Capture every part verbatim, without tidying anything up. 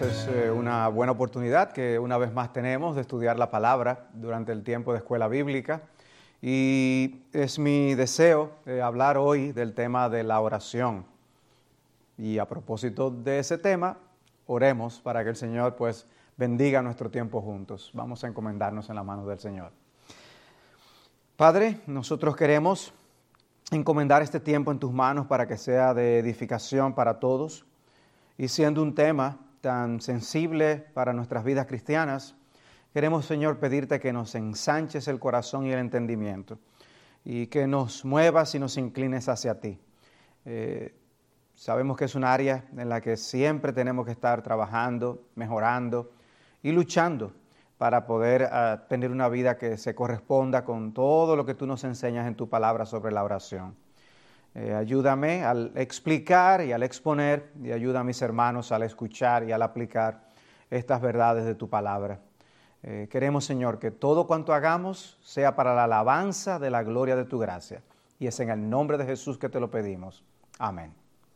hermanos, es eh, una buena oportunidad que una vez más tenemos de estudiar la palabra durante el tiempo de escuela bíblica. Y es mi deseo eh, hablar hoy del tema de la oración. Y a propósito de ese tema, oremos para que el Señor pues bendiga nuestro tiempo juntos. Vamos a encomendarnos en las manos del Señor. Padre, nosotros queremos encomendar este tiempo en tus manos para que sea de edificación para todos. Y siendo un tema tan sensible para nuestras vidas cristianas, queremos, Señor, pedirte que nos ensanches el corazón y el entendimiento y que nos muevas y nos inclines hacia ti. Eh, sabemos que es un área en la que siempre tenemos que estar trabajando, mejorando y luchando para poder uh, tener una vida que se corresponda con todo lo que tú nos enseñas en tu palabra sobre la oración. Eh, ayúdame al explicar y al exponer, y ayuda a mis hermanos al escuchar y al aplicar estas verdades de tu palabra. Eh, queremos, Señor, que todo cuanto hagamos sea para la alabanza de la gloria de tu gracia. Y es en el nombre de Jesús que te lo pedimos. Amén.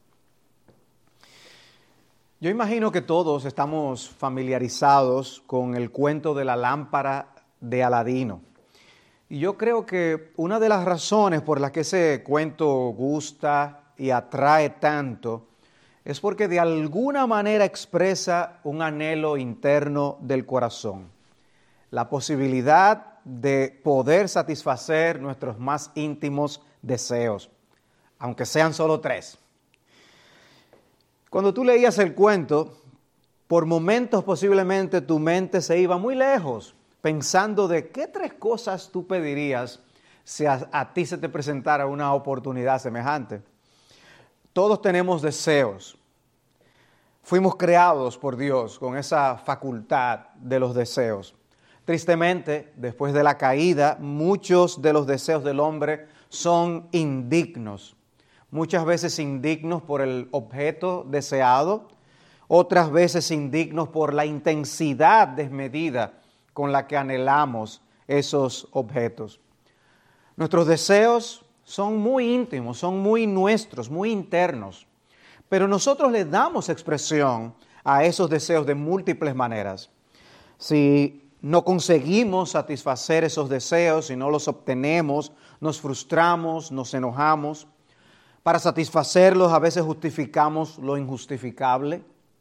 Yo imagino que todos estamos familiarizados con el cuento de la lámpara de Aladino. Y yo creo que una de las razones por las que ese cuento gusta y atrae tanto es porque de alguna manera expresa un anhelo interno del corazón. La posibilidad de poder satisfacer nuestros más íntimos deseos, aunque sean solo tres. Cuando tú leías el cuento, por momentos posiblemente tu mente se iba muy lejos, pensando de qué tres cosas tú pedirías si a, a ti se te presentara una oportunidad semejante. Todos tenemos deseos. Fuimos creados por Dios con esa facultad de los deseos. Tristemente, después de la caída, muchos de los deseos del hombre son indignos. Muchas veces indignos por el objeto deseado, otras veces indignos por la intensidad desmedida con la que anhelamos esos objetos. Nuestros deseos son muy íntimos, son muy nuestros, muy internos, pero nosotros le damos expresión a esos deseos de múltiples maneras. Si no conseguimos satisfacer esos deseos, si no los obtenemos, nos frustramos, nos enojamos. Para satisfacerlos a veces justificamos lo injustificable.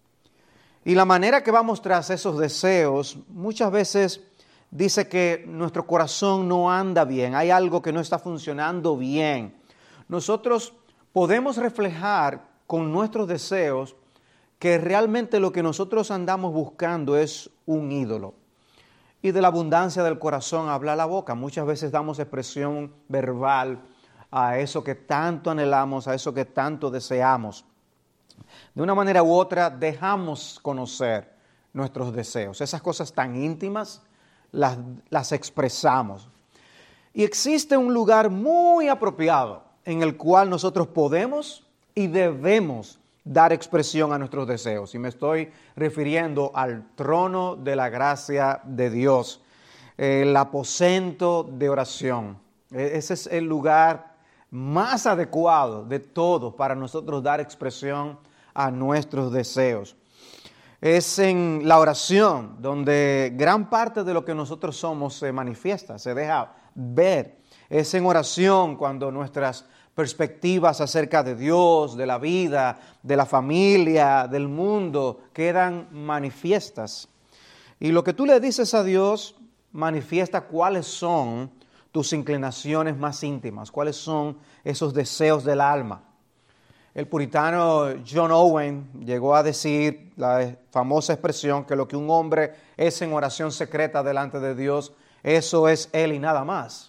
Y la manera que vamos tras esos deseos muchas veces dice que nuestro corazón no anda bien, hay algo que no está funcionando bien. Nosotros podemos reflejar con nuestros deseos que realmente lo que nosotros andamos buscando es un ídolo. Y de la abundancia del corazón habla la boca. Muchas veces damos expresión verbal a eso que tanto anhelamos, a eso que tanto deseamos. De una manera u otra dejamos conocer nuestros deseos. Esas cosas tan íntimas las, las expresamos. Y existe un lugar muy apropiado en el cual nosotros podemos y debemos dar expresión a nuestros deseos. Y me estoy refiriendo al trono de la gracia de Dios, el aposento de oración. Ese es el lugar más adecuado de todos para nosotros dar expresión a nuestros deseos. Es en la oración donde gran parte de lo que nosotros somos se manifiesta, se deja ver. Es en oración cuando nuestras perspectivas acerca de Dios, de la vida, de la familia, del mundo, quedan manifiestas. Y lo que tú le dices a Dios manifiesta cuáles son tus inclinaciones más íntimas, cuáles son esos deseos del alma. El puritano John Owen llegó a decir la famosa expresión que lo que un hombre es en oración secreta delante de Dios, eso es él y nada más.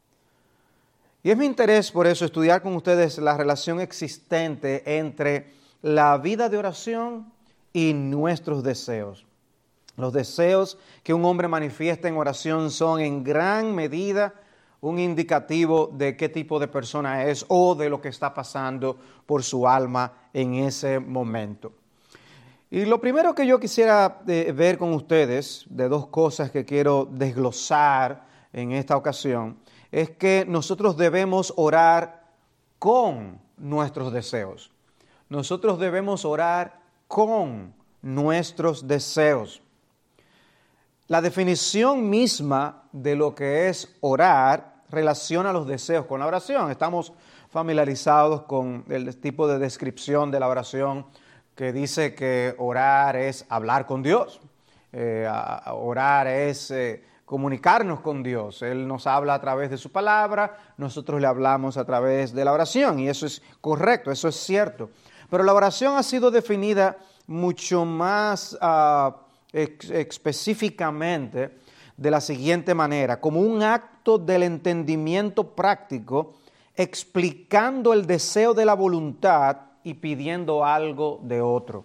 Y es mi interés por eso estudiar con ustedes la relación existente entre la vida de oración y nuestros deseos. Los deseos que un hombre manifiesta en oración son en gran medida un indicativo de qué tipo de persona es o de lo que está pasando por su alma en ese momento. Y lo primero que yo quisiera eh, ver con ustedes, de dos cosas que quiero desglosar en esta ocasión, es que nosotros debemos orar con nuestros deseos. Nosotros debemos orar con nuestros deseos. La definición misma de lo que es orar relaciona los deseos con la oración. Estamos familiarizados con el tipo de descripción de la oración que dice que orar es hablar con Dios. Eh, a, a orar es eh, comunicarnos con Dios. Él nos habla a través de su palabra, nosotros le hablamos a través de la oración, y eso es correcto, eso es cierto. Pero la oración ha sido definida mucho más uh, ex- específicamente de la siguiente manera: como un acto del entendimiento práctico, explicando el deseo de la voluntad y pidiendo algo de otro.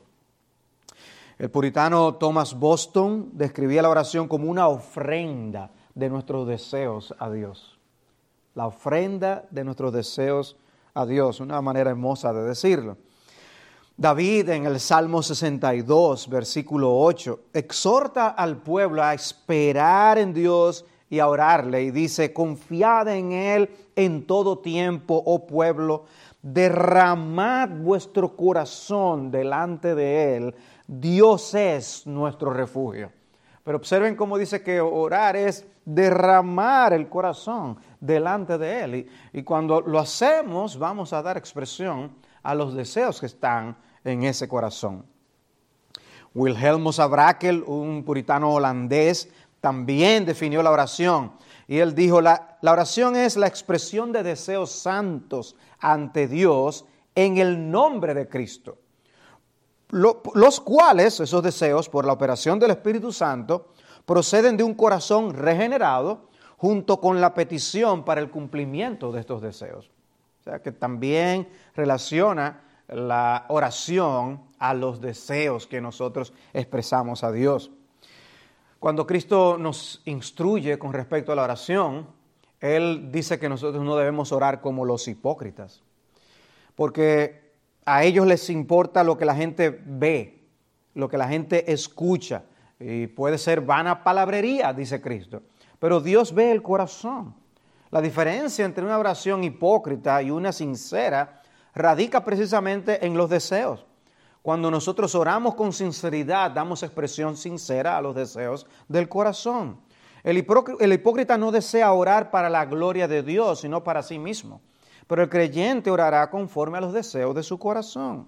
El puritano Thomas Boston describía la oración como una ofrenda de nuestros deseos a Dios. La ofrenda de nuestros deseos a Dios, una manera hermosa de decirlo. David, en el Salmo sesenta y dos, versículo ocho, exhorta al pueblo a esperar en Dios y a orarle, y dice: confiad en Él en todo tiempo, oh pueblo, derramad vuestro corazón delante de Él, Dios es nuestro refugio. Pero observen cómo dice que orar es derramar el corazón delante de Él, y, y cuando lo hacemos vamos a dar expresión a los deseos que están en ese corazón. Wilhelmus à Brakel, un puritano holandés, también definió la oración, y él dijo: la, la oración es la expresión de deseos santos ante Dios en el nombre de Cristo, Lo, los cuales, esos deseos, por la operación del Espíritu Santo, proceden de un corazón regenerado junto con la petición para el cumplimiento de estos deseos. O sea que también relaciona la oración a los deseos que nosotros expresamos a Dios. Cuando Cristo nos instruye con respecto a la oración, Él dice que nosotros no debemos orar como los hipócritas, porque a ellos les importa lo que la gente ve, lo que la gente escucha, y puede ser vana palabrería, dice Cristo, pero Dios ve el corazón. La diferencia entre una oración hipócrita y una sincera radica precisamente en los deseos. Cuando nosotros oramos con sinceridad, damos expresión sincera a los deseos del corazón. El, hipó- el hipócrita no desea orar para la gloria de Dios, sino para sí mismo. Pero el creyente orará conforme a los deseos de su corazón.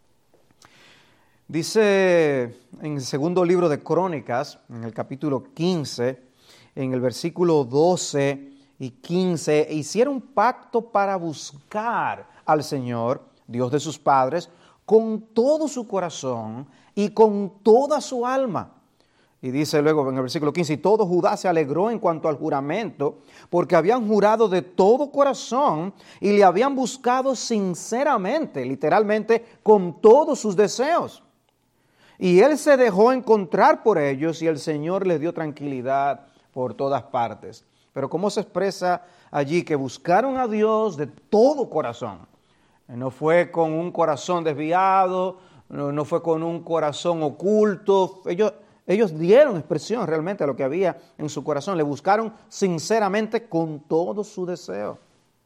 Dice en el segundo libro de Crónicas, en el capítulo quince, en el versículo doce y quince, hicieron pacto para buscar al Señor, Dios de sus padres, con todo su corazón y con toda su alma. Y dice luego en el versículo quince: y todo Judá se alegró en cuanto al juramento, porque habían jurado de todo corazón y le habían buscado sinceramente, literalmente con todos sus deseos. Y él se dejó encontrar por ellos, y el Señor les dio tranquilidad por todas partes. Pero ¿cómo se expresa allí? Que buscaron a Dios de todo corazón. No fue con un corazón desviado, no, no fue con un corazón oculto. Ellos, ellos dieron expresión realmente a lo que había en su corazón. Le buscaron sinceramente con todo su deseo.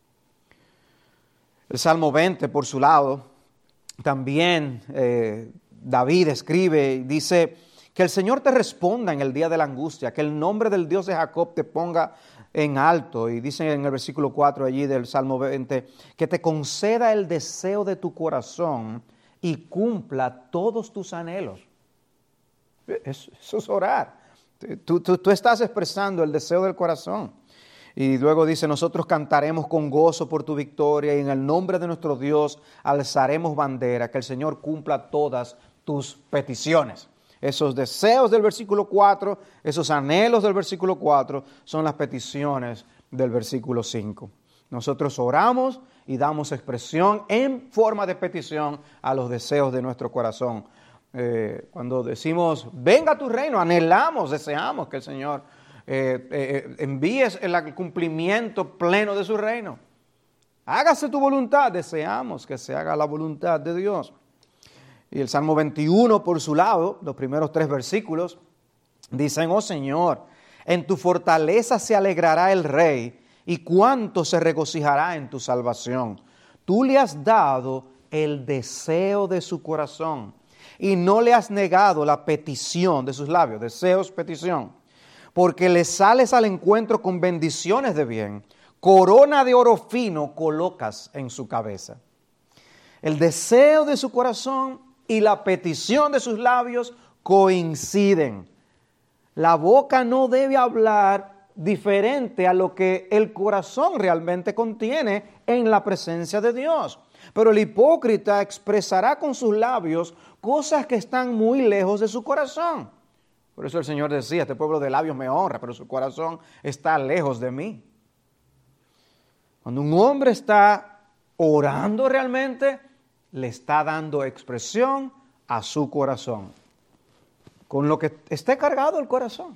El Salmo veinte, por su lado, también eh, David escribe y dice: que el Señor te responda en el día de la angustia, que el nombre del Dios de Jacob te ponga en alto. Y dice en el versículo cuatro allí del Salmo veinte, que te conceda el deseo de tu corazón y cumpla todos tus anhelos. Eso, eso es orar. Tú, tú, tú estás expresando el deseo del corazón. Y luego dice: nosotros cantaremos con gozo por tu victoria, y en el nombre de nuestro Dios alzaremos bandera, que el Señor cumpla todas tus peticiones. Esos deseos del versículo cuatro, esos anhelos del versículo cuatro, son las peticiones del versículo cinco. Nosotros oramos y damos expresión en forma de petición a los deseos de nuestro corazón. Eh, cuando decimos, venga tu reino, anhelamos, deseamos que el Señor eh, eh, envíe el cumplimiento pleno de su reino. Hágase tu voluntad, deseamos que se haga la voluntad de Dios. Y el Salmo veintiuno, por su lado, los primeros tres versículos, dicen: oh Señor, en tu fortaleza se alegrará el rey, y cuánto se regocijará en tu salvación. Tú le has dado el deseo de su corazón. y no le has negado la petición de sus labios, deseos, petición, porque le sales al encuentro con bendiciones de bien, corona de oro fino colocas en su cabeza. El deseo de su corazón y la petición de sus labios coinciden. La boca no debe hablar diferente a lo que el corazón realmente contiene en la presencia de Dios. Pero el hipócrita expresará con sus labios cosas que están muy lejos de su corazón. Por eso el Señor decía, este pueblo de labios me honra, pero su corazón está lejos de mí. Cuando un hombre está orando realmente, le está dando expresión a su corazón, con lo que esté cargado el corazón.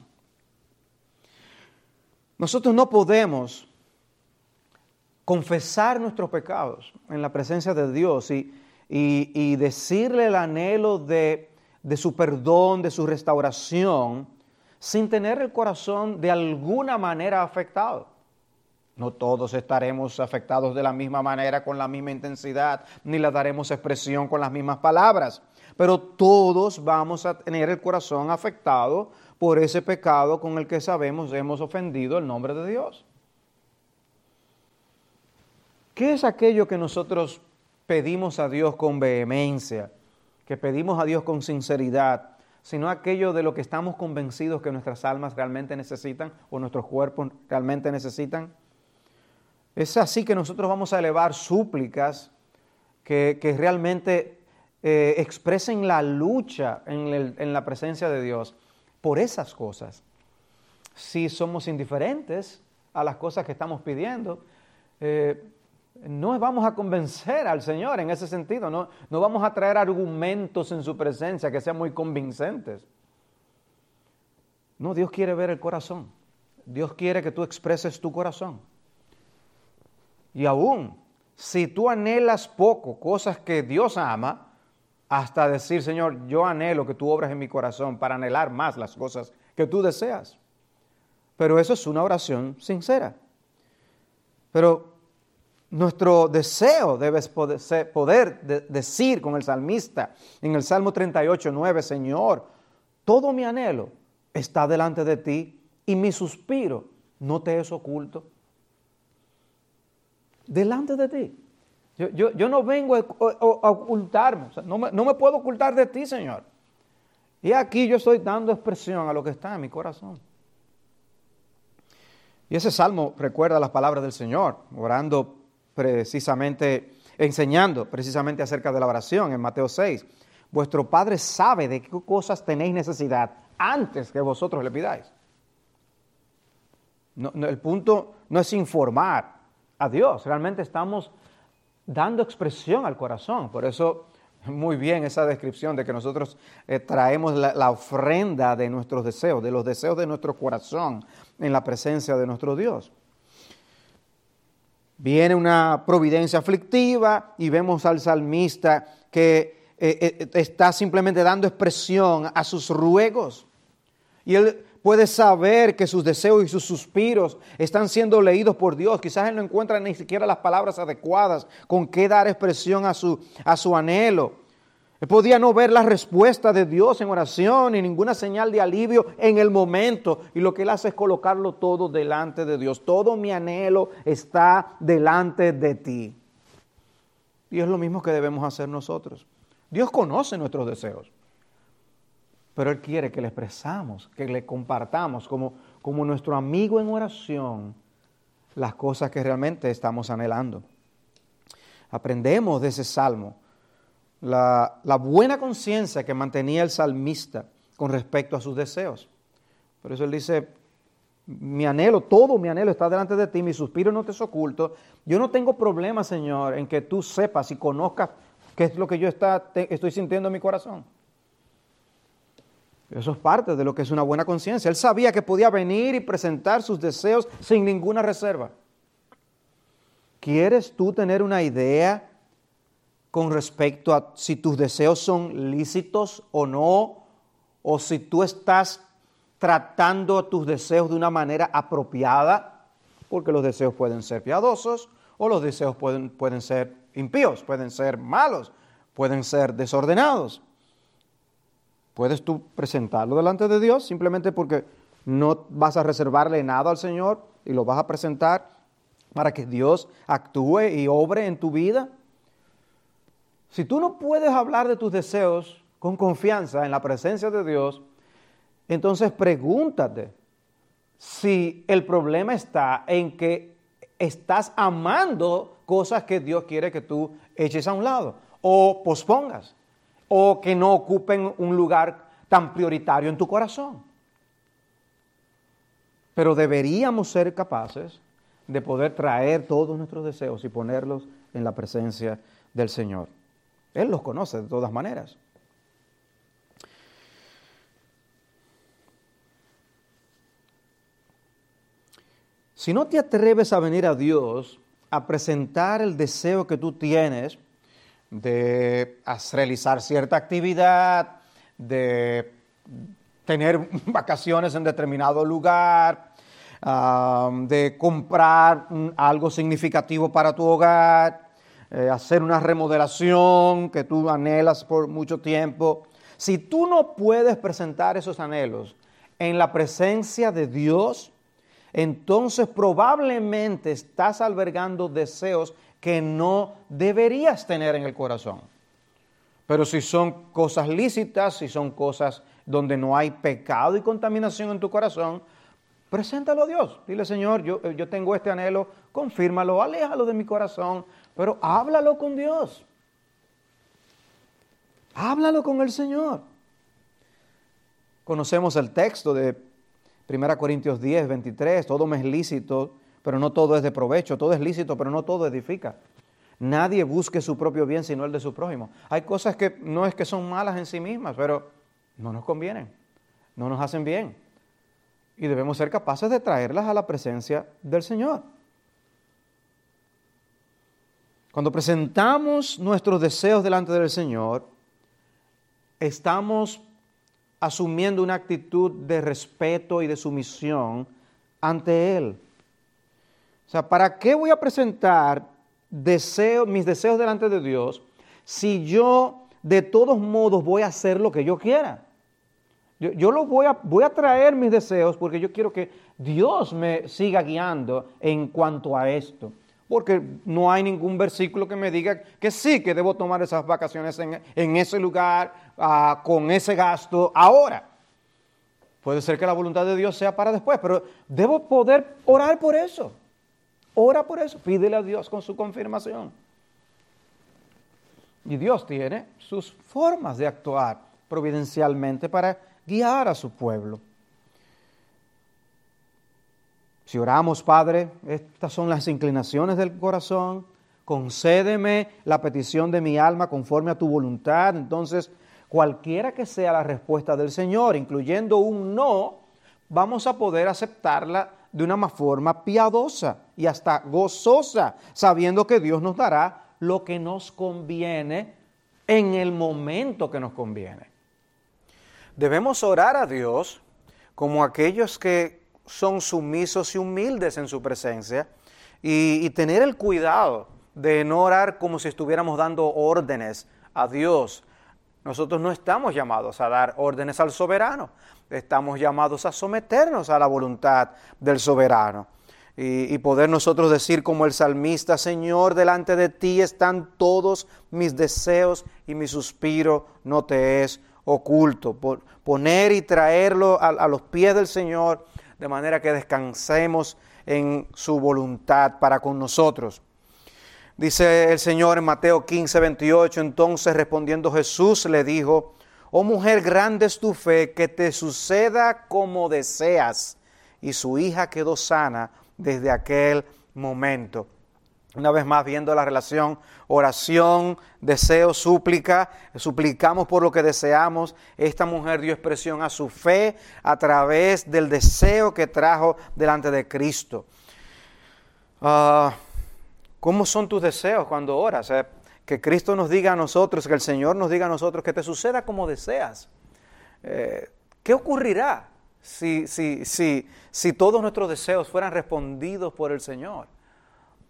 Nosotros no podemos confesar nuestros pecados en la presencia de Dios y, y, y decirle el anhelo de, de su perdón, de su restauración, sin tener el corazón de alguna manera afectado. No todos estaremos afectados de la misma manera, con la misma intensidad, ni le daremos expresión con las mismas palabras, pero todos vamos a tener el corazón afectado por ese pecado con el que sabemos hemos ofendido el nombre de Dios. ¿Qué es aquello que nosotros pedimos a Dios con vehemencia, que pedimos a Dios con sinceridad, sino aquello de lo que estamos convencidos que nuestras almas realmente necesitan o nuestros cuerpos realmente necesitan? Es así que nosotros vamos a elevar súplicas que, que realmente eh, expresen la lucha en, el, en la presencia de Dios por esas cosas. Si somos indiferentes a las cosas que estamos pidiendo, eh, no vamos a convencer al Señor en ese sentido, no, no vamos a traer argumentos en su presencia que sean muy convincentes. No, Dios quiere ver el corazón. Dios quiere que tú expreses tu corazón. Y aún, si tú anhelas poco, cosas que Dios ama, hasta decir, Señor, yo anhelo que tú obres en mi corazón para anhelar más las cosas que tú deseas. Pero eso es una oración sincera. Pero nuestro deseo debe poder, ser, poder de, decir con el salmista en el Salmo treinta y ocho, nueve, Señor, todo mi anhelo está delante de ti y mi suspiro no te es oculto. Delante de ti. Yo, yo, yo no vengo a, a, a ocultarme, o sea, no, me, no me puedo ocultar de ti, Señor. Y aquí yo estoy dando expresión a lo que está en mi corazón. Y ese salmo recuerda las palabras del Señor, orando precisamente, enseñando precisamente acerca de la oración en Mateo seis. Vuestro Padre sabe de qué cosas tenéis necesidad antes que vosotros le pidáis. No, no, el punto no es informar a Dios, realmente estamos dando expresión al corazón. Por eso, muy bien esa descripción de que nosotros eh, traemos la, la ofrenda de nuestros deseos, de los deseos de nuestro corazón en la presencia de nuestro Dios. Viene una providencia aflictiva y vemos al salmista que eh, eh, está simplemente dando expresión a sus ruegos. Y él puede saber que sus deseos y sus suspiros están siendo leídos por Dios. Quizás él no encuentra ni siquiera las palabras adecuadas con qué dar expresión a su, a su anhelo. Él podía no ver la respuesta de Dios en oración ni ninguna señal de alivio en el momento. Y lo que él hace es colocarlo todo delante de Dios. Todo mi anhelo está delante de ti. Y es lo mismo que debemos hacer nosotros. Dios conoce nuestros deseos. Pero Él quiere que le expresamos, que le compartamos como, como nuestro amigo en oración las cosas que realmente estamos anhelando. Aprendemos de ese salmo la, la buena conciencia que mantenía el salmista con respecto a sus deseos. Por eso él dice, mi anhelo, todo mi anhelo está delante de ti, mi suspiro no te es oculto. Yo no tengo problema, Señor, en que tú sepas y conozcas qué es lo que yo está, te, estoy sintiendo en mi corazón. Eso es parte de lo que es una buena conciencia. Él sabía que podía venir y presentar sus deseos sin ninguna reserva. ¿Quieres tú tener una idea con respecto a si tus deseos son lícitos o no? O si tú estás tratando tus deseos de una manera apropiada, porque los deseos pueden ser piadosos o los deseos pueden, pueden ser impíos, pueden ser malos, pueden ser desordenados. Puedes tú presentarlo delante de Dios simplemente porque no vas a reservarle nada al Señor y lo vas a presentar para que Dios actúe y obre en tu vida. Si tú no puedes hablar de tus deseos con confianza en la presencia de Dios, entonces pregúntate si el problema está en que estás amando cosas que Dios quiere que tú eches a un lado o pospongas o que no ocupen un lugar tan prioritario en tu corazón. Pero deberíamos ser capaces de poder traer todos nuestros deseos y ponerlos en la presencia del Señor. Él los conoce de todas maneras. Si no te atreves a venir a Dios a presentar el deseo que tú tienes de realizar cierta actividad, de tener vacaciones en determinado lugar, uh, de comprar um, algo significativo para tu hogar, eh, hacer una remodelación que tú anhelas por mucho tiempo. Si tú no puedes presentar esos anhelos en la presencia de Dios, entonces probablemente estás albergando deseos que no deberías tener en el corazón. Pero si son cosas lícitas, si son cosas donde no hay pecado y contaminación en tu corazón, preséntalo a Dios. Dile, Señor, yo, yo tengo este anhelo, confírmalo, aléjalo de mi corazón, pero háblalo con Dios. Háblalo con el Señor. Conocemos el texto de primera Corintios diez, veintitrés, todo me es lícito, pero no todo es de provecho, todo es lícito, pero no todo edifica. Nadie busque su propio bien sino el de su prójimo. Hay cosas que no es que son malas en sí mismas, pero no nos convienen, no nos hacen bien. Y debemos ser capaces de traerlas a la presencia del Señor. Cuando presentamos nuestros deseos delante del Señor, estamos asumiendo una actitud de respeto y de sumisión ante Él. O sea, ¿para qué voy a presentar deseo, mis deseos delante de Dios si yo de todos modos voy a hacer lo que yo quiera? Yo, yo lo voy a, voy a traer mis deseos porque yo quiero que Dios me siga guiando en cuanto a esto. Porque no hay ningún versículo que me diga que sí, que debo tomar esas vacaciones en, en ese lugar, uh, con ese gasto, ahora. Puede ser que la voluntad de Dios sea para después, pero debo poder orar por eso. Ora por eso, pídele a Dios con su confirmación. Y Dios tiene sus formas de actuar providencialmente para guiar a su pueblo. Si oramos, Padre, estas son las inclinaciones del corazón, concédeme la petición de mi alma conforme a tu voluntad. Entonces, cualquiera que sea la respuesta del Señor, incluyendo un no, vamos a poder aceptarla de una forma piadosa y hasta gozosa, sabiendo que Dios nos dará lo que nos conviene en el momento que nos conviene. Debemos orar a Dios como aquellos que son sumisos y humildes en su presencia y, y tener el cuidado de no orar como si estuviéramos dando órdenes a Dios. Nosotros no estamos llamados a dar órdenes al soberano, estamos llamados a someternos a la voluntad del soberano y, y poder nosotros decir como el salmista: Señor, delante de ti están todos mis deseos y mi suspiro no te es oculto. Por poner y traerlo a, a los pies del Señor, de manera que descansemos en su voluntad para con nosotros. Dice el Señor en Mateo quince, veintiocho, entonces respondiendo Jesús le dijo: oh mujer, grande es tu fe, que te suceda como deseas. Y su hija quedó sana desde aquel momento. Una vez más, viendo la relación oración, deseo, súplica, suplicamos por lo que deseamos. Esta mujer dio expresión a su fe a través del deseo que trajo delante de Cristo. Uh, ¿Cómo son tus deseos cuando oras? Eh, que Cristo nos diga a nosotros, que el Señor nos diga a nosotros, que te suceda como deseas. Eh, ¿Qué ocurrirá si, si, si, si todos nuestros deseos fueran respondidos por el Señor?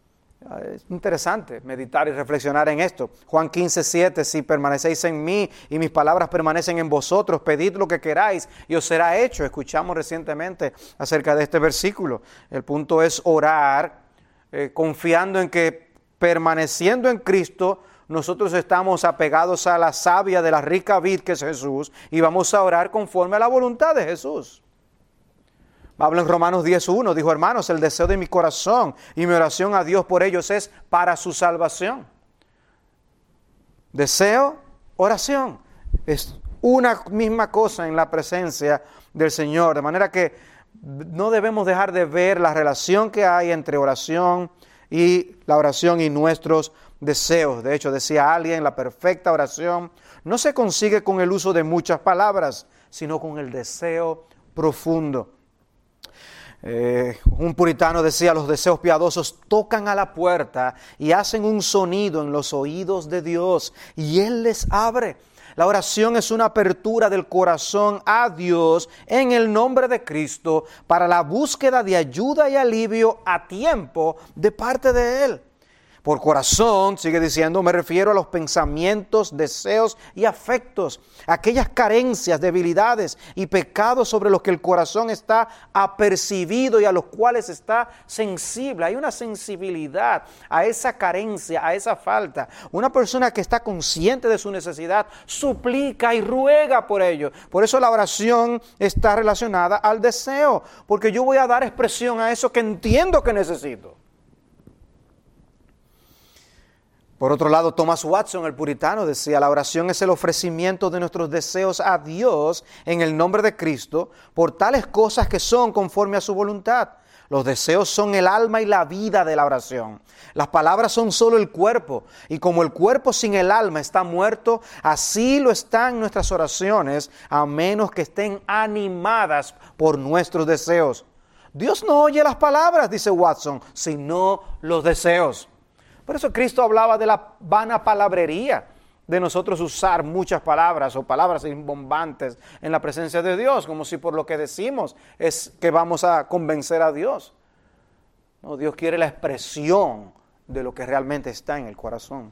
Es interesante meditar y reflexionar en esto. Juan quince, siete, si permanecéis en mí y mis palabras permanecen en vosotros, pedid lo que queráis y os será hecho. Escuchamos recientemente acerca de este versículo. El punto es orar eh, confiando en que permaneciendo en Cristo, nosotros estamos apegados a la savia de la rica vid que es Jesús y vamos a orar conforme a la voluntad de Jesús. Habla en Romanos diez uno, dijo: hermanos, el deseo de mi corazón y mi oración a Dios por ellos es para su salvación. Deseo, oración. Es una misma cosa en la presencia del Señor. De manera que no debemos dejar de ver la relación que hay entre oración y la oración y nuestros deseos. De hecho, decía alguien, la perfecta oración no se consigue con el uso de muchas palabras, sino con el deseo profundo. Eh, un puritano decía: los deseos piadosos tocan a la puerta y hacen un sonido en los oídos de Dios y Él les abre. La oración es una apertura del corazón a Dios en el nombre de Cristo para la búsqueda de ayuda y alivio a tiempo de parte de Él. Por corazón, sigue diciendo, me refiero a los pensamientos, deseos y afectos, aquellas carencias, debilidades y pecados sobre los que el corazón está apercibido y a los cuales está sensible. Hay una sensibilidad a esa carencia, a esa falta. Una persona que está consciente de su necesidad suplica y ruega por ello. Por eso la oración está relacionada al deseo, porque yo voy a dar expresión a eso que entiendo que necesito. Por otro lado, Thomas Watson, el puritano, decía: la oración es el ofrecimiento de nuestros deseos a Dios en el nombre de Cristo por tales cosas que son conforme a su voluntad. Los deseos son el alma y la vida de la oración. Las palabras son solo el cuerpo, y como el cuerpo sin el alma está muerto, así lo están nuestras oraciones, a menos que estén animadas por nuestros deseos. Dios no oye las palabras, dice Watson, sino los deseos. Por eso Cristo hablaba de la vana palabrería, de nosotros usar muchas palabras o palabras rimbombantes en la presencia de Dios, como si por lo que decimos es que vamos a convencer a Dios. No, Dios quiere la expresión de lo que realmente está en el corazón.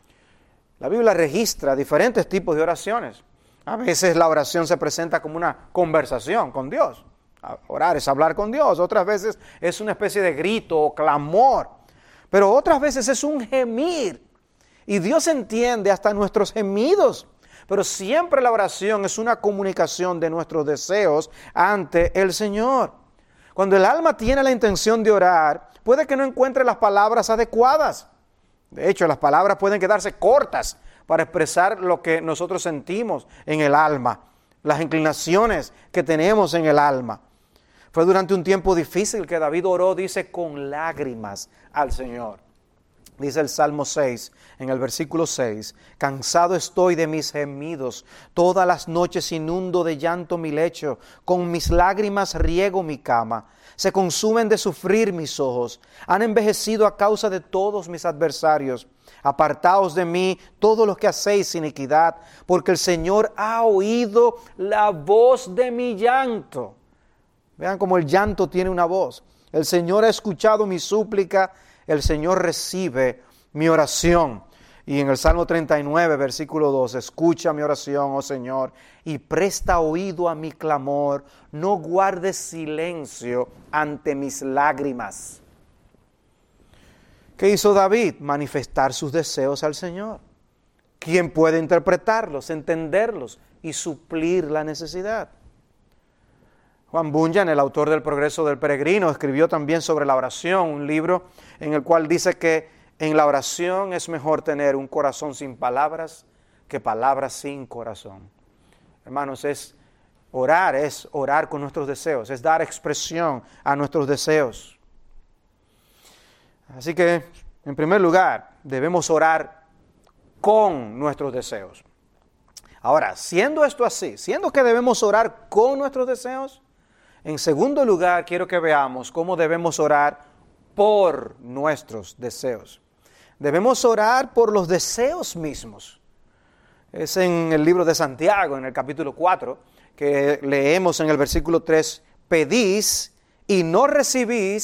La Biblia registra diferentes tipos de oraciones. A veces la oración se presenta como una conversación con Dios. Orar es hablar con Dios. Otras veces es una especie de grito o clamor. Pero otras veces es un gemir. Y Dios entiende hasta nuestros gemidos. Pero siempre la oración es una comunicación de nuestros deseos ante el Señor. Cuando el alma tiene la intención de orar, puede que no encuentre las palabras adecuadas. De hecho, las palabras pueden quedarse cortas para expresar lo que nosotros sentimos en el alma, las inclinaciones que tenemos en el alma. Fue durante un tiempo difícil que David oró, dice, con lágrimas al Señor. Dice el Salmo seis, en el versículo seis, cansado estoy de mis gemidos, todas las noches inundo de llanto mi lecho, con mis lágrimas riego mi cama, se consumen de sufrir mis ojos, han envejecido a causa de todos mis adversarios. Apartaos de mí todos los que hacéis iniquidad, porque el Señor ha oído la voz de mi llanto. Vean cómo el llanto tiene una voz. El Señor ha escuchado mi súplica, el Señor recibe mi oración. Y en el Salmo treinta y nueve, versículo dos, escucha mi oración, oh Señor, y presta oído a mi clamor, no guardes silencio ante mis lágrimas. ¿Qué hizo David? Manifestar sus deseos al Señor. ¿Quién puede interpretarlos, entenderlos y suplir la necesidad? Juan Bunyan, el autor del Progreso del Peregrino, escribió también sobre la oración, un libro en el cual dice que en la oración es mejor tener un corazón sin palabras que palabras sin corazón. Hermanos, es orar, es orar con nuestros deseos, es dar expresión a nuestros deseos. Así que, en primer lugar, debemos orar con nuestros deseos. Ahora, siendo esto así, siendo que debemos orar con nuestros deseos, en segundo lugar, quiero que veamos cómo debemos orar por nuestros deseos. Debemos orar por los deseos mismos. Es en el libro de Santiago, en el capítulo cuatro, que leemos en el versículo tres, pedís y no recibís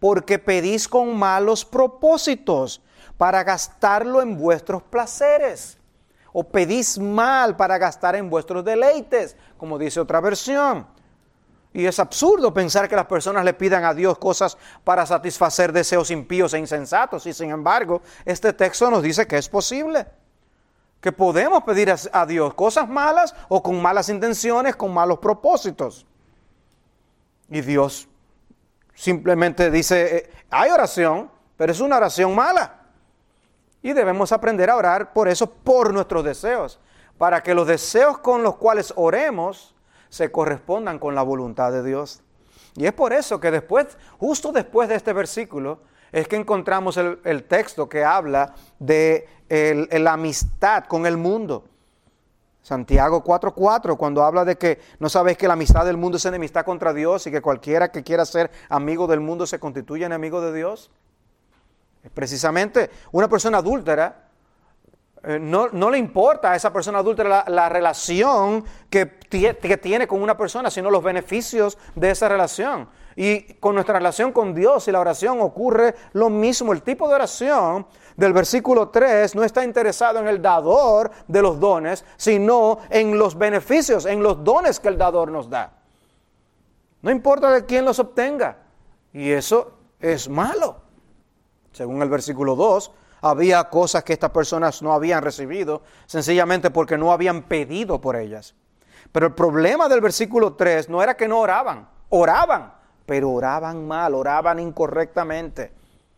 porque pedís con malos propósitos para gastarlo en vuestros placeres. O pedís mal para gastar en vuestros deleites, como dice otra versión. Y es absurdo pensar que las personas le pidan a Dios cosas para satisfacer deseos impíos e insensatos. Y sin embargo, este texto nos dice que es posible. Que podemos pedir a Dios cosas malas o con malas intenciones, con malos propósitos. Y Dios simplemente dice, eh, hay oración, pero es una oración mala. Y debemos aprender a orar por eso, por nuestros deseos, para que los deseos con los cuales oremos se correspondan con la voluntad de Dios. Y es por eso que después, justo después de este versículo, es que encontramos el, el texto que habla de el, el, la amistad con el mundo. Santiago cuatro cuatro, cuando habla de que no sabéis que la amistad del mundo es enemistad contra Dios y que cualquiera que quiera ser amigo del mundo se constituye enemigo de Dios. Precisamente una persona adúltera, eh, no, no le importa a esa persona adúltera la, la relación que, tie, que tiene con una persona, sino los beneficios de esa relación. Y con nuestra relación con Dios y la oración ocurre lo mismo. El tipo de oración del versículo tres no está interesado en el dador de los dones, sino en los beneficios, en los dones que el dador nos da. No importa de quién los obtenga. Y eso es malo. Según el versículo dos, había cosas que estas personas no habían recibido, sencillamente porque no habían pedido por ellas. Pero el problema del versículo tres no era que no oraban, oraban, pero oraban mal, oraban incorrectamente.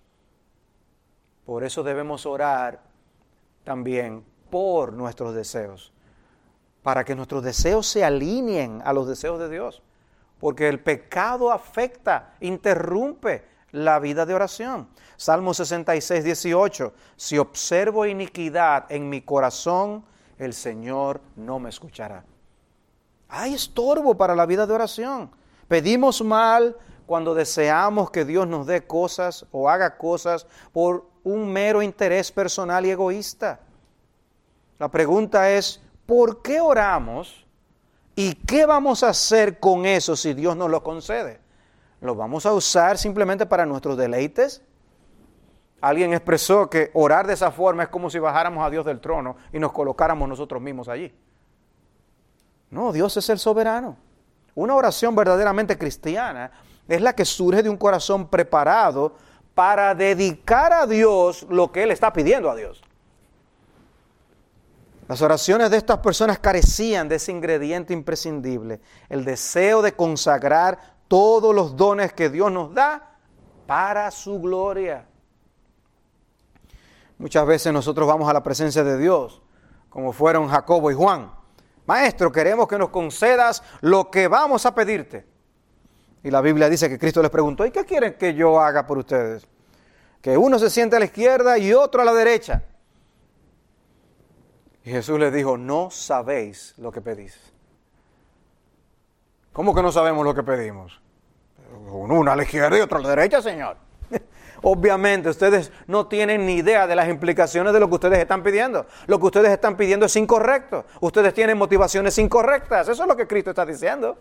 Por eso debemos orar también por nuestros deseos, para que nuestros deseos se alineen a los deseos de Dios, porque el pecado afecta, interrumpe la vida de oración. Salmo sesenta y seis, dieciocho. Si observo iniquidad en mi corazón, el Señor no me escuchará. Hay estorbo para la vida de oración. Pedimos mal cuando deseamos que Dios nos dé cosas o haga cosas por un mero interés personal y egoísta. La pregunta es, ¿por qué oramos? ¿Y qué vamos a hacer con eso si Dios nos lo concede? ¿Lo vamos a usar simplemente para nuestros deleites? Alguien expresó que orar de esa forma es como si bajáramos a Dios del trono y nos colocáramos nosotros mismos allí. No, Dios es el soberano. Una oración verdaderamente cristiana es la que surge de un corazón preparado para dedicar a Dios lo que Él está pidiendo a Dios. Las oraciones de estas personas carecían de ese ingrediente imprescindible, el deseo de consagrar todos los dones que Dios nos da para su gloria. Muchas veces nosotros vamos a la presencia de Dios, como fueron Jacobo y Juan. Maestro, queremos que nos concedas lo que vamos a pedirte. Y la Biblia dice que Cristo les preguntó, ¿y qué quieren que yo haga por ustedes? Que uno se siente a la izquierda y otro a la derecha. Y Jesús les dijo, no sabéis lo que pedís. ¿Cómo que no sabemos lo que pedimos? Uno a la izquierda y otro a la derecha, Señor. Obviamente, ustedes no tienen ni idea de las implicaciones de lo que ustedes están pidiendo. Lo que ustedes están pidiendo es incorrecto. Ustedes tienen motivaciones incorrectas. Eso es lo que Cristo está diciendo.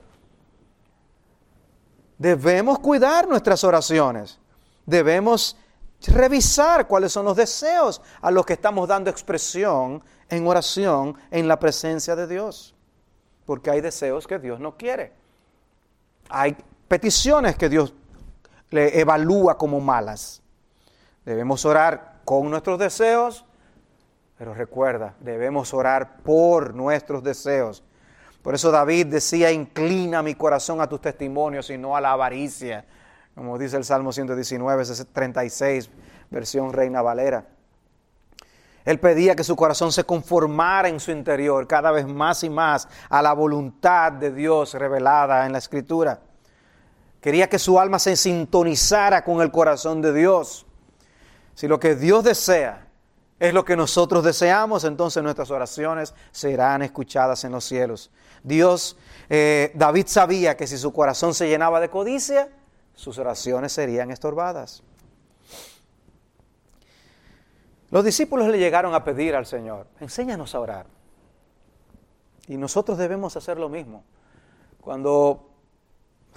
Debemos cuidar nuestras oraciones. Debemos revisar cuáles son los deseos a los que estamos dando expresión en oración en la presencia de Dios. Porque hay deseos que Dios no quiere. Hay peticiones que Dios le evalúa como malas. Debemos orar con nuestros deseos, pero recuerda, debemos orar por nuestros deseos. Por eso David decía, inclina mi corazón a tus testimonios y no a la avaricia, como dice el Salmo ciento diecinueve, treinta y seis, versión Reina Valera. Él pedía que su corazón se conformara en su interior cada vez más y más a la voluntad de Dios revelada en la Escritura. Quería que su alma se sintonizara con el corazón de Dios. Si lo que Dios desea es lo que nosotros deseamos, entonces nuestras oraciones serán escuchadas en los cielos. Dios, eh, David sabía que si su corazón se llenaba de codicia, sus oraciones serían estorbadas. Los discípulos le llegaron a pedir al Señor, enséñanos a orar. Y nosotros debemos hacer lo mismo. Cuando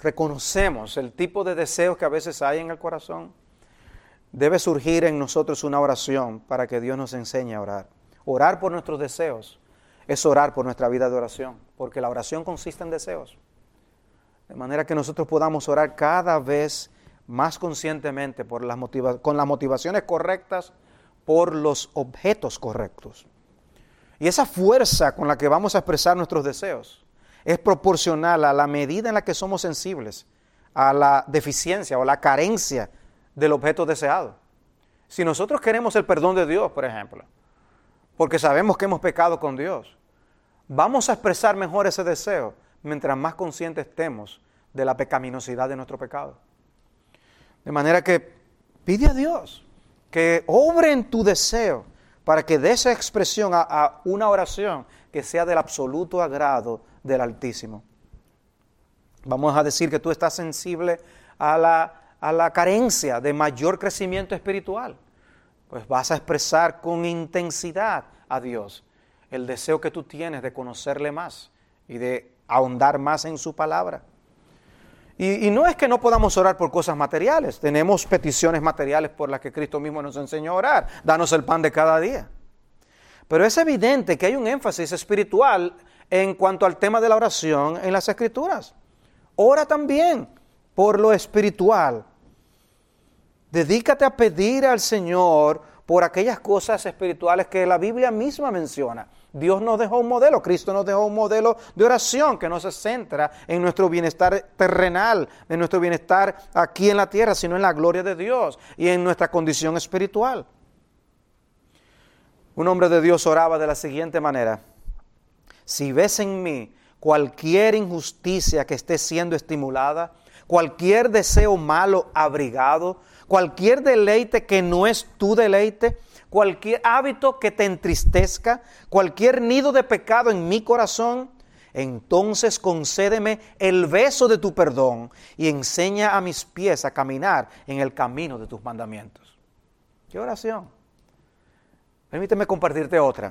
reconocemos el tipo de deseos que a veces hay en el corazón, debe surgir en nosotros una oración para que Dios nos enseñe a orar. Orar por nuestros deseos es orar por nuestra vida de oración, porque la oración consiste en deseos. De manera que nosotros podamos orar cada vez más conscientemente por las motiva- con las motivaciones correctas, por los objetos correctos. Y esa fuerza con la que vamos a expresar nuestros deseos es proporcional a la medida en la que somos sensibles a la deficiencia o la carencia del objeto deseado. Si nosotros queremos el perdón de Dios, por ejemplo, porque sabemos que hemos pecado con Dios, vamos a expresar mejor ese deseo mientras más conscientes estemos de la pecaminosidad de nuestro pecado. De manera que pide a Dios que obre en tu deseo para que dé esa expresión a, a una oración que sea del absoluto agrado del Altísimo. Vamos a decir que tú estás sensible a la, a la carencia de mayor crecimiento espiritual. Pues vas a expresar con intensidad a Dios el deseo que tú tienes de conocerle más y de ahondar más en su palabra. Y, y no es que no podamos orar por cosas materiales. Tenemos peticiones materiales por las que Cristo mismo nos enseñó a orar. Danos el pan de cada día. Pero es evidente que hay un énfasis espiritual en cuanto al tema de la oración en las Escrituras. Ora también por lo espiritual. Dedícate a pedir al Señor por aquellas cosas espirituales que la Biblia misma menciona. Dios nos dejó un modelo, Cristo nos dejó un modelo de oración que no se centra en nuestro bienestar terrenal, en nuestro bienestar aquí en la tierra, sino en la gloria de Dios y en nuestra condición espiritual. Un hombre de Dios oraba de la siguiente manera: si ves en mí cualquier injusticia que esté siendo estimulada, cualquier deseo malo abrigado, cualquier deleite que no es tu deleite, cualquier hábito que te entristezca, cualquier nido de pecado en mi corazón, entonces concédeme el beso de tu perdón y enseña a mis pies a caminar en el camino de tus mandamientos. ¿Qué oración? Permíteme compartirte otra.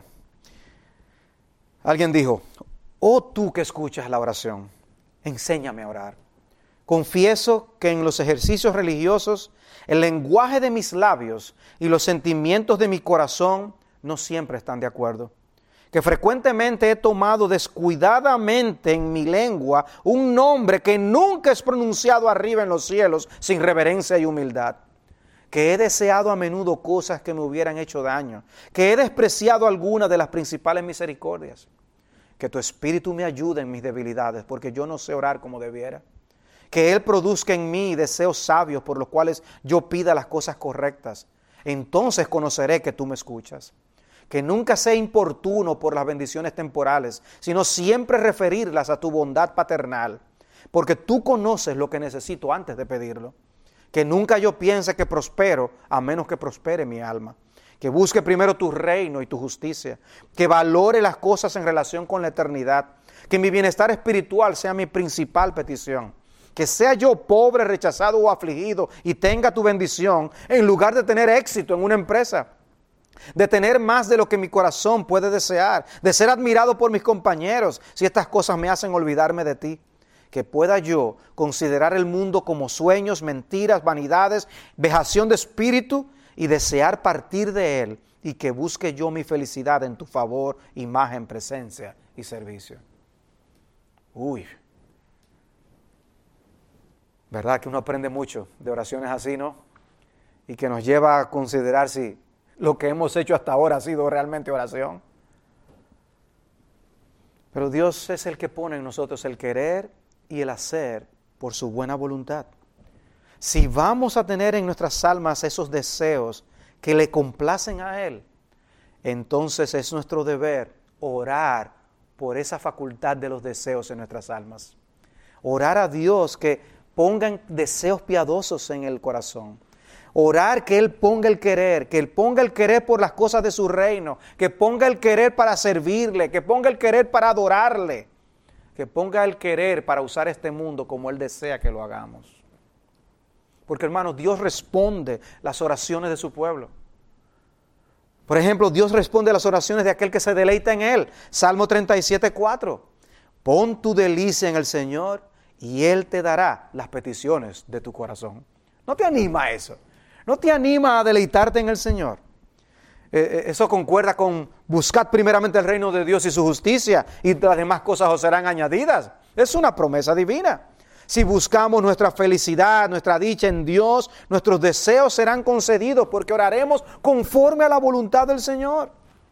Alguien dijo: oh tú que escuchas la oración, enséñame a orar. Confieso que en los ejercicios religiosos, el lenguaje de mis labios y los sentimientos de mi corazón no siempre están de acuerdo. Que frecuentemente he tomado descuidadamente en mi lengua un nombre que nunca es pronunciado arriba en los cielos sin reverencia y humildad. Que he deseado a menudo cosas que me hubieran hecho daño. Que he despreciado algunas de las principales misericordias. Que tu Espíritu me ayude en mis debilidades, porque yo no sé orar como debiera. Que Él produzca en mí deseos sabios por los cuales yo pida las cosas correctas. Entonces conoceré que tú me escuchas. Que nunca sea importuno por las bendiciones temporales, sino siempre referirlas a tu bondad paternal, porque tú conoces lo que necesito antes de pedirlo. Que nunca yo piense que prospero, a menos que prospere mi alma. Que busque primero tu reino y tu justicia. Que valore las cosas en relación con la eternidad. Que mi bienestar espiritual sea mi principal petición. Que sea yo pobre, rechazado o afligido y tenga tu bendición en lugar de tener éxito en una empresa. De tener más de lo que mi corazón puede desear. De ser admirado por mis compañeros si estas cosas me hacen olvidarme de ti. Que pueda yo considerar el mundo como sueños, mentiras, vanidades, vejación de espíritu y desear partir de él, y que busque yo mi felicidad en tu favor, imagen, presencia y servicio. Uy, ¿verdad que uno aprende mucho de oraciones así, no? Y que nos lleva a considerar si lo que hemos hecho hasta ahora ha sido realmente oración. Pero Dios es el que pone en nosotros el querer y el hacer por su buena voluntad. Si vamos a tener en nuestras almas esos deseos que le complacen a Él, entonces es nuestro deber orar por esa facultad de los deseos en nuestras almas. Orar a Dios que pongan deseos piadosos en el corazón. Orar que Él ponga el querer, que Él ponga el querer por las cosas de su reino, que ponga el querer para servirle, que ponga el querer para adorarle, que ponga el querer para usar este mundo como Él desea que lo hagamos. Porque, hermanos, Dios responde las oraciones de su pueblo. Por ejemplo, Dios responde a las oraciones de aquel que se deleita en Él. Salmo treinta y siete, cuatro. Pon tu delicia en el Señor y Él te dará las peticiones de tu corazón. ¿No te anima a eso? ¿No te anima a deleitarte en el Señor? Eh, eso concuerda con buscad primeramente el reino de Dios y su justicia, y las demás cosas os serán añadidas. Es una promesa divina. Si buscamos nuestra felicidad, nuestra dicha en Dios, nuestros deseos serán concedidos porque oraremos conforme a la voluntad del Señor.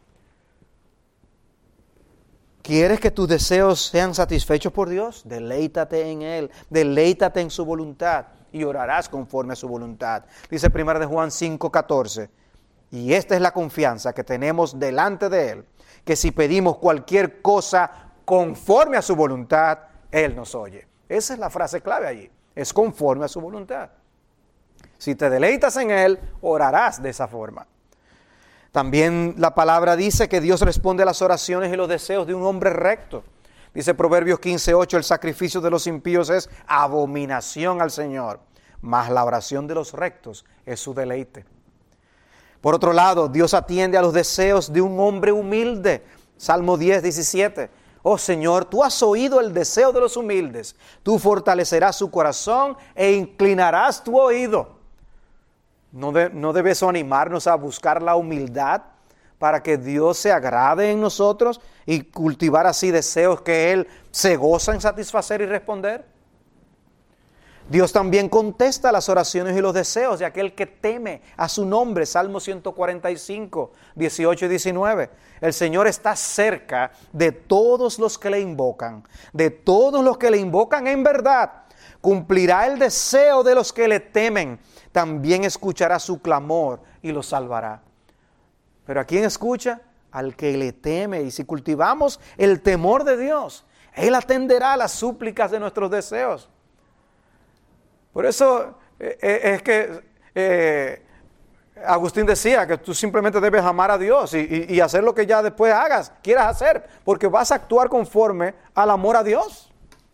¿Quieres que tus deseos sean satisfechos por Dios? Deleítate en Él, deleítate en su voluntad y orarás conforme a su voluntad. Dice primera de Juan cinco catorce, y esta es la confianza que tenemos delante de Él, que si pedimos cualquier cosa conforme a su voluntad, Él nos oye. Esa es la frase clave allí, es conforme a su voluntad. Si te deleitas en Él, orarás de esa forma. También la palabra dice que Dios responde a las oraciones y los deseos de un hombre recto. Dice Proverbios quince ocho, el sacrificio de los impíos es abominación al Señor, mas la oración de los rectos es su deleite. Por otro lado, Dios atiende a los deseos de un hombre humilde. Salmo diez diecisiete. Oh Señor, tú has oído el deseo de los humildes. Tú fortalecerás su corazón e inclinarás tu oído. ¿No, de, ¿No debe eso animarnos a buscar la humildad para que Dios se agrade en nosotros y cultivar así deseos que Él se goza en satisfacer y responder? Dios también contesta las oraciones y los deseos de aquel que teme a su nombre. Salmo ciento cuarenta y cinco, dieciocho y diecinueve. El Señor está cerca de todos los que le invocan, de todos los que le invocan en verdad. Cumplirá el deseo de los que le temen. También escuchará su clamor y los salvará. ¿Pero a quién escucha? Al que le teme. Y si cultivamos el temor de Dios, Él atenderá las súplicas de nuestros deseos. Por eso eh, es que eh, Agustín decía que tú simplemente debes amar a Dios y, y, y hacer lo que ya después hagas, quieras hacer, porque vas a actuar conforme al amor a Dios.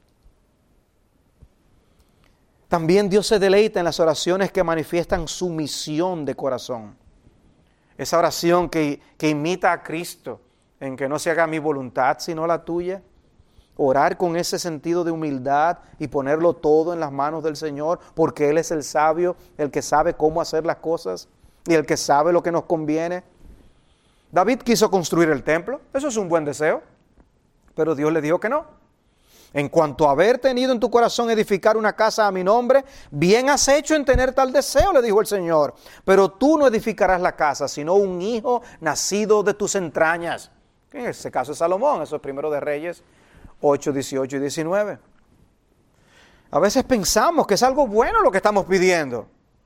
También Dios se deleita en las oraciones que manifiestan sumisión de corazón. Esa oración que, que imita a Cristo, en que no se haga mi voluntad sino la tuya. Orar con ese sentido de humildad y ponerlo todo en las manos del Señor, porque Él es el sabio, el que sabe cómo hacer las cosas y el que sabe lo que nos conviene. David quiso construir el templo, eso es un buen deseo, pero Dios le dijo que no. En cuanto a haber tenido en tu corazón edificar una casa a mi nombre, bien has hecho en tener tal deseo, le dijo el Señor. Pero tú no edificarás la casa, sino un hijo nacido de tus entrañas. En este caso es Salomón, eso es Primero de Reyes ocho, dieciocho y diecinueve. A veces pensamos que es algo bueno lo que estamos pidiendo,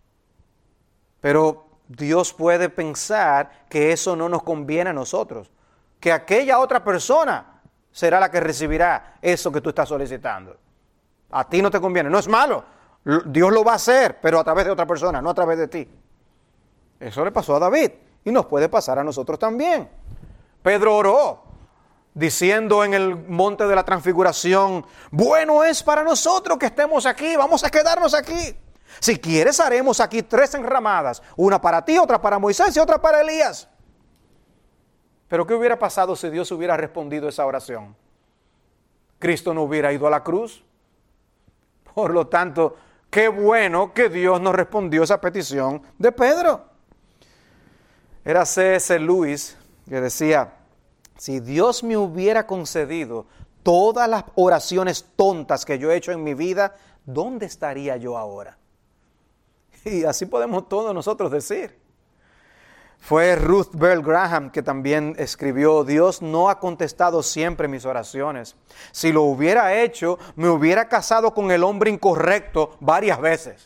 pero Dios puede pensar que eso no nos conviene a nosotros, que aquella otra persona será la que recibirá eso que tú estás solicitando. A ti no te conviene, no es malo, Dios lo va a hacer, pero a través de otra persona, no a través de ti. Eso le pasó a David y nos puede pasar a nosotros también. Pedro oró diciendo en el monte de la transfiguración, bueno es para nosotros que estemos aquí, vamos a quedarnos aquí. Si quieres haremos aquí tres enramadas, una para ti, otra para Moisés y otra para Elías. Pero ¿qué hubiera pasado si Dios hubiera respondido esa oración? Cristo no hubiera ido a la cruz. Por lo tanto, qué bueno que Dios nos respondió esa petición de Pedro. Era C S Lewis que decía, si Dios me hubiera concedido todas las oraciones tontas que yo he hecho en mi vida, ¿dónde estaría yo ahora? Y así podemos todos nosotros decir. Fue Ruth Bell Graham que también escribió, Dios no ha contestado siempre mis oraciones. Si lo hubiera hecho, me hubiera casado con el hombre incorrecto varias veces.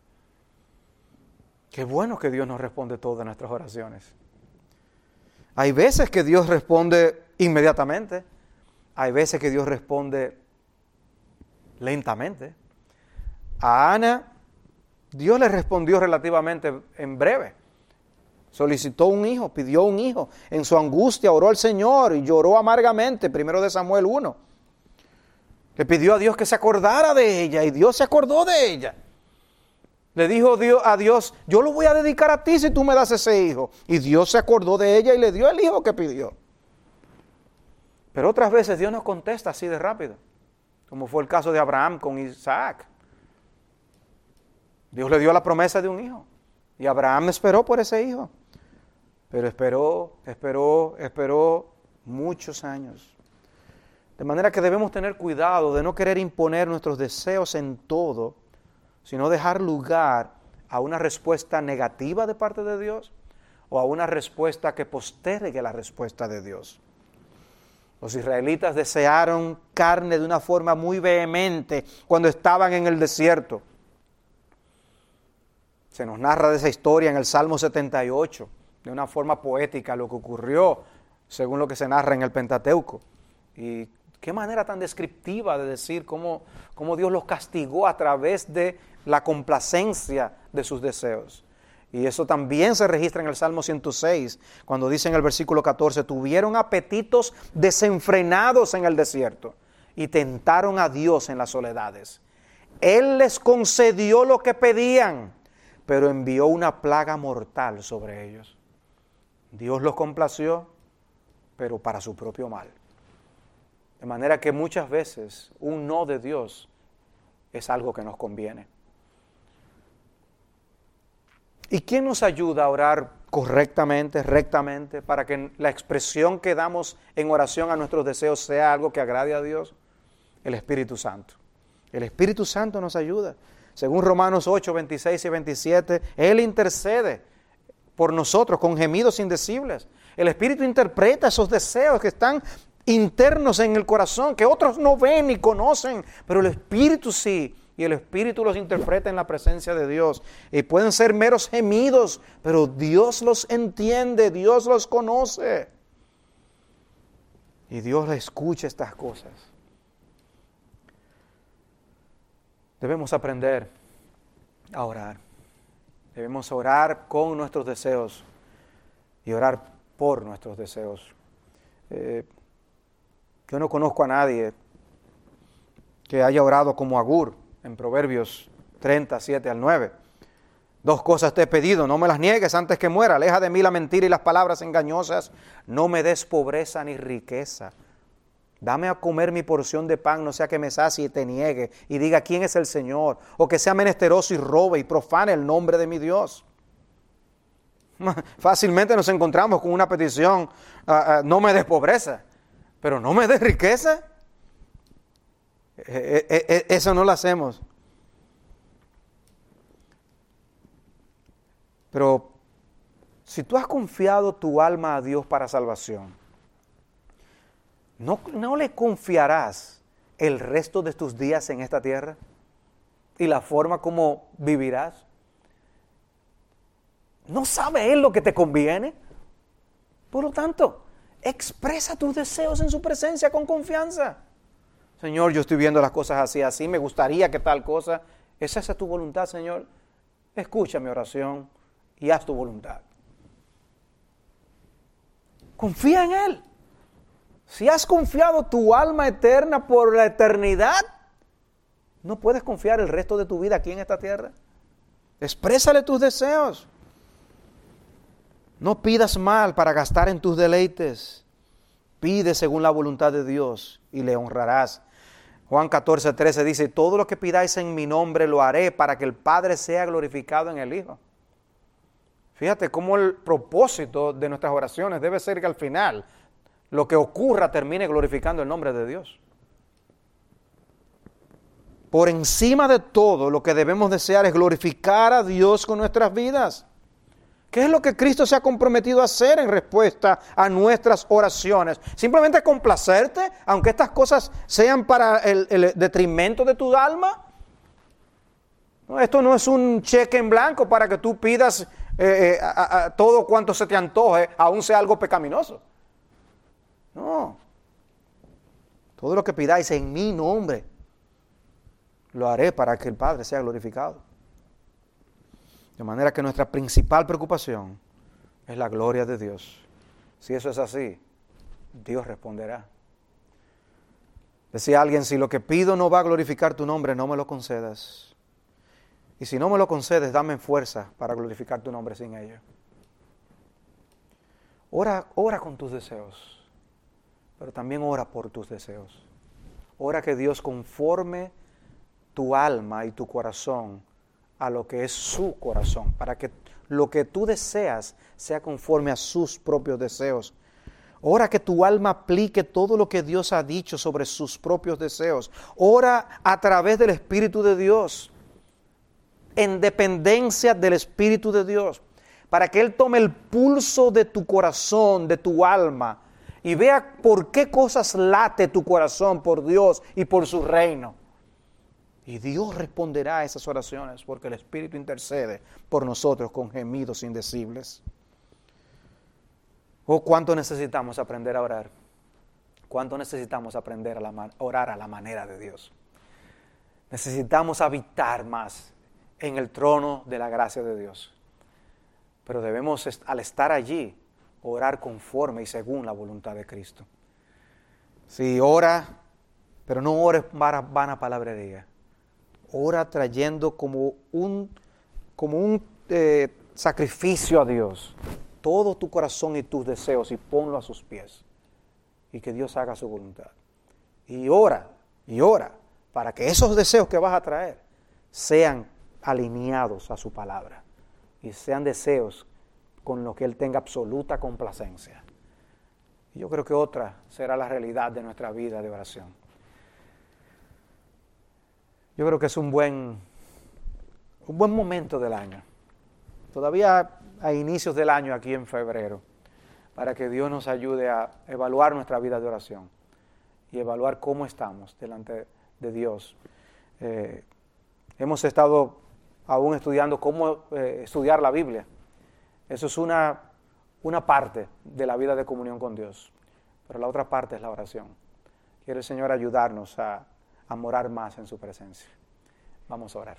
Qué bueno que Dios nos responde todas nuestras oraciones. Hay veces que Dios responde inmediatamente. Hay veces que Dios responde lentamente. A Ana, Dios le respondió relativamente en breve. Solicitó un hijo, pidió un hijo. En su angustia oró al Señor y lloró amargamente, primero de Samuel uno. Le pidió a Dios que se acordara de ella y Dios se acordó de ella. Le dijo a Dios, yo lo voy a dedicar a ti si tú me das ese hijo. Y Dios se acordó de ella y le dio el hijo que pidió. Pero otras veces Dios nos contesta así de rápido. como fue el caso de Abraham con Isaac. Dios le dio la promesa de un hijo y Abraham esperó por ese hijo, pero esperó, esperó, esperó muchos años. De manera que debemos tener cuidado de no querer imponer nuestros deseos en todo, sino dejar lugar a una respuesta negativa de parte de Dios o a una respuesta que postergue la respuesta de Dios. Los israelitas desearon carne de una forma muy vehemente cuando estaban en el desierto. Se nos narra de esa historia en el Salmo setenta y ocho, de una forma poética, lo que ocurrió según lo que se narra en el Pentateuco. Y qué manera tan descriptiva de decir cómo, cómo Dios los castigó a través de la complacencia de sus deseos. Y eso también se registra en el Salmo ciento seis, cuando dice en el versículo catorce, tuvieron apetitos desenfrenados en el desierto y tentaron a Dios en las soledades. Él les concedió lo que pedían, pero envió una plaga mortal sobre ellos. Dios los complació, pero para su propio mal. De manera que muchas veces un no de Dios es algo que nos conviene. ¿Y quién nos ayuda a orar correctamente, rectamente, para que la expresión que damos en oración a nuestros deseos sea algo que agrade a Dios? El Espíritu Santo. El Espíritu Santo nos ayuda. Según Romanos ocho, veintiséis y veintisiete, Él intercede por nosotros con gemidos indecibles. El Espíritu interpreta esos deseos que están internos en el corazón, que otros no ven ni conocen, pero el Espíritu sí. Y el Espíritu los interpreta en la presencia de Dios. Y pueden ser meros gemidos, pero Dios los entiende, Dios los conoce. Y Dios escucha estas cosas. Debemos aprender a orar. Debemos orar con nuestros deseos y orar por nuestros deseos. Eh, yo no conozco a nadie que haya orado como Agur en Proverbios treinta, siete al nueve. Dos cosas te he pedido, no me las niegues antes que muera. Aleja de mí la mentira y las palabras engañosas. No me des pobreza ni riqueza. Dame a comer mi porción de pan, no sea que me sacie y te niegue y diga quién es el Señor, o que sea menesteroso y robe y profane el nombre de mi Dios. Fácilmente nos encontramos con una petición, uh, uh, no me des pobreza, pero no me des riqueza. Eh, eh, eh, eso no lo hacemos. Pero si tú has confiado tu alma a Dios para salvación, ¿No, ¿No le confiarás el resto de tus días en esta tierra? ¿Y la forma como vivirás? ¿No sabe Él lo que te conviene? Por lo tanto, expresa tus deseos en su presencia con confianza. Señor, yo estoy viendo las cosas así, así, me gustaría que tal cosa. ¿Es esa tu voluntad, Señor? Escucha mi oración y haz tu voluntad. Confía en Él. Si has confiado tu alma eterna por la eternidad, ¿no puedes confiar el resto de tu vida aquí en esta tierra? Exprésale tus deseos. No pidas mal para gastar en tus deleites. Pide según la voluntad de Dios y le honrarás. Juan catorce, trece dice, todo lo que pidáis en mi nombre lo haré para que el Padre sea glorificado en el Hijo. Fíjate cómo el propósito de nuestras oraciones debe ser que al final lo que ocurra termine glorificando el nombre de Dios. Por encima de todo, lo que debemos desear es glorificar a Dios con nuestras vidas. ¿Qué es lo que Cristo se ha comprometido a hacer en respuesta a nuestras oraciones? ¿Simplemente complacerte, aunque estas cosas sean para el, el detrimento de tu alma? No, esto no es un cheque en blanco para que tú pidas eh, eh, a, a, todo cuanto se te antoje, aun sea algo pecaminoso. No. Todo lo que pidáis en mi nombre, lo haré para que el Padre sea glorificado. De manera que nuestra principal preocupación es la gloria de Dios. Si eso es así, Dios responderá. Decía alguien, si lo que pido no va a glorificar tu nombre, no me lo concedas. Y si no me lo concedes, dame fuerza para glorificar tu nombre sin ello. Ora, ora con tus deseos, pero también ora por tus deseos. ora que Dios conforme tu alma y tu corazón a lo que es su corazón, para que lo que tú deseas sea conforme a sus propios deseos. Ora que tu alma aplique todo lo que Dios ha dicho sobre sus propios deseos. Ora a través del Espíritu de Dios, en dependencia del Espíritu de Dios, para que Él tome el pulso de tu corazón, de tu alma, y vea por qué cosas late tu corazón por Dios y por su reino. Y Dios responderá a esas oraciones, porque el Espíritu intercede por nosotros con gemidos indecibles. Oh, cuánto necesitamos aprender a orar. Cuánto necesitamos aprender a, la, a orar a la manera de Dios. Necesitamos habitar más en el trono de la gracia de Dios. Pero debemos, al estar allí, orar conforme y según la voluntad de Cristo. Sí, ora, pero no ores vana, vana palabrería. Ora trayendo como un, como un eh, sacrificio a Dios todo tu corazón y tus deseos y ponlo a sus pies. Y que Dios haga su voluntad. Y ora, y ora, para que esos deseos que vas a traer sean alineados a su palabra. Y sean deseos con los que Él tenga absoluta complacencia. Y yo creo que otra será la realidad de nuestra vida de oración. Yo creo que es un buen, un buen momento del año. Todavía a inicios del año, aquí en febrero, para que Dios nos ayude a evaluar nuestra vida de oración y evaluar cómo estamos delante de Dios. Eh, hemos estado aún estudiando cómo eh, estudiar la Biblia. Eso es una, una parte de la vida de comunión con Dios, pero la otra parte es la oración. Quiere el Señor ayudarnos a, a morar más en su presencia. Vamos a orar.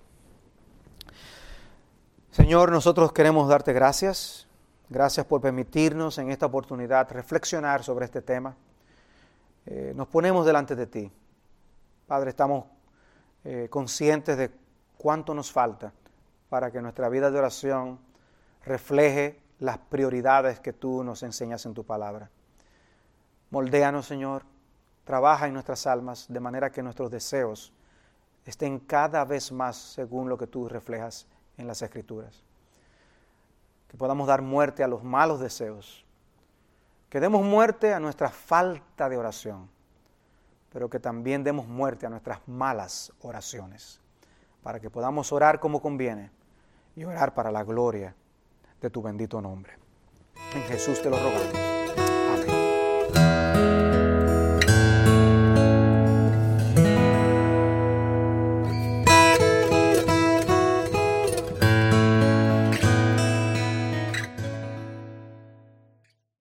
Señor, nosotros queremos darte gracias. Gracias por permitirnos en esta oportunidad reflexionar sobre este tema. Eh, nos ponemos delante de ti. Padre, estamos eh, conscientes de cuánto nos falta para que nuestra vida de oración refleje las prioridades que tú nos enseñas en tu palabra. Moldéanos, Señor. Trabaja en nuestras almas de manera que nuestros deseos estén cada vez más según lo que tú reflejas en las Escrituras. Que podamos dar muerte a los malos deseos. Que demos muerte a nuestra falta de oración, pero que también demos muerte a nuestras malas oraciones, para que podamos orar como conviene y orar para la gloria de tu bendito nombre. En Jesús te lo rogamos.